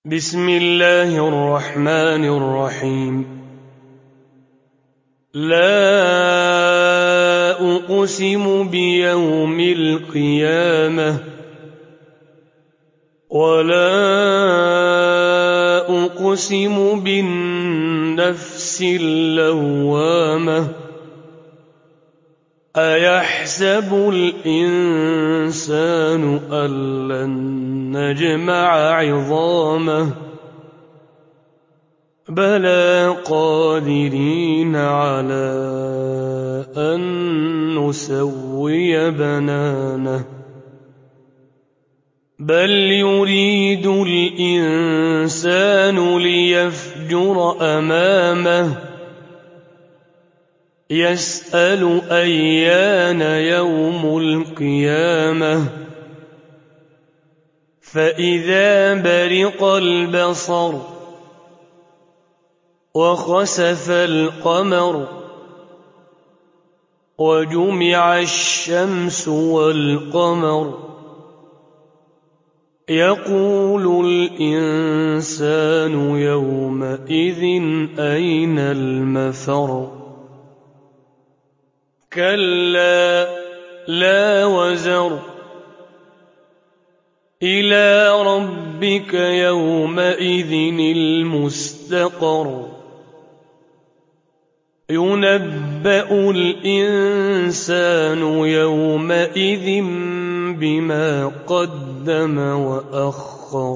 بسم الله الرحمن الرحيم. لا أقسم بيوم القيامة ولا أقسم بالنفس اللوامة أيحسب الإنسان أن لن نجمع عظامه بلى قادرين على أن نسوي بنانه بل يريد الإنسان ليفجر أمامه يسأل أيان يوم القيامة فإذا برق البصر وخسف القمر وجمع الشمس والقمر يقول الإنسان يومئذ أين المفر كلا لا وزر إلى ربك يومئذ المستقر ينبأ الإنسان يومئذ بما قدم وأخر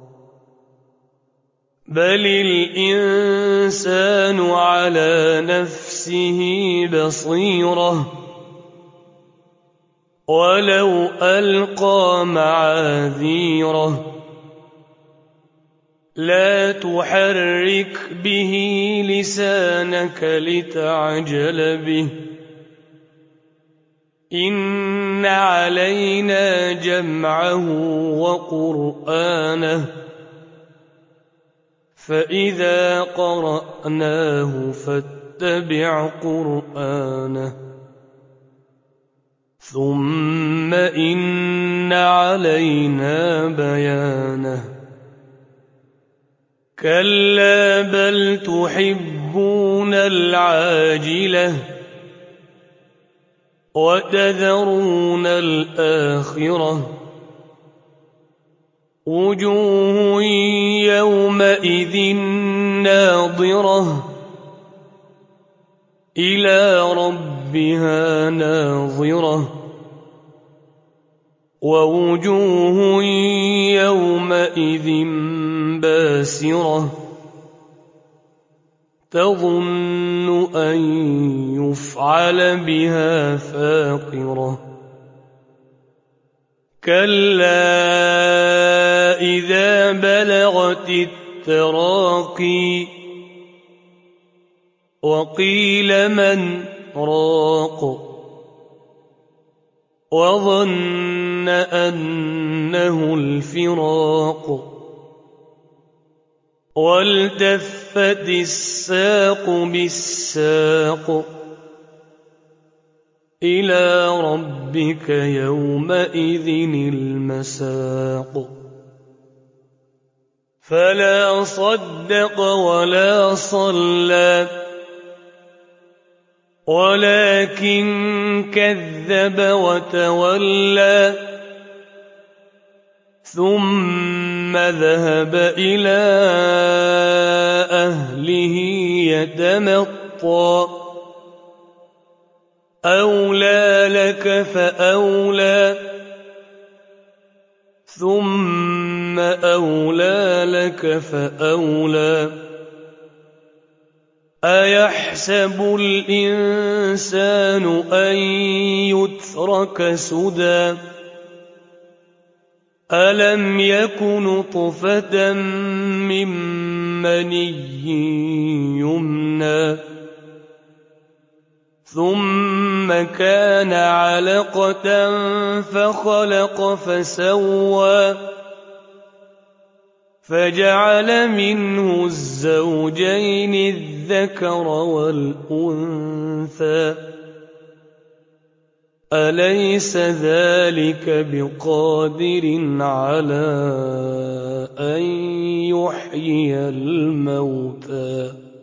بل الإنسان على نفسه بصيرة ولو ألقى معاذيره لا تحرك به لسانك لتعجل به إن علينا جمعه وقرآنه فإذا قرأناه فاتبع قرآنه ثم إن علينا بيانه كلا بل تحبون العاجلة وتذرون الآخرة وجوه يومئذ ناظرة إلى ربها ناظرة ووجوه يومئذ باسرة تظن أن يفعل بها فاقرة كلا إذا بلغت التراقي وقيل من راق وظن أنه الفراق والتفت الساق بالساق إلى ربك يومئذ المساق فلا صدق ولا صلى ولكن كذب وتولى ثم ذهب إلى أهله يتمطى أولى لك فأولى ثم أولى لك فأولى أيحسب الإنسان أن يترك سدى ألم يك نطفة من مني يمنى ثم كان علقة فخلق فسوى فجعل منه الزوجين الذكر والأنثى أليس ذلك بقادر على أن ليحيي الموتى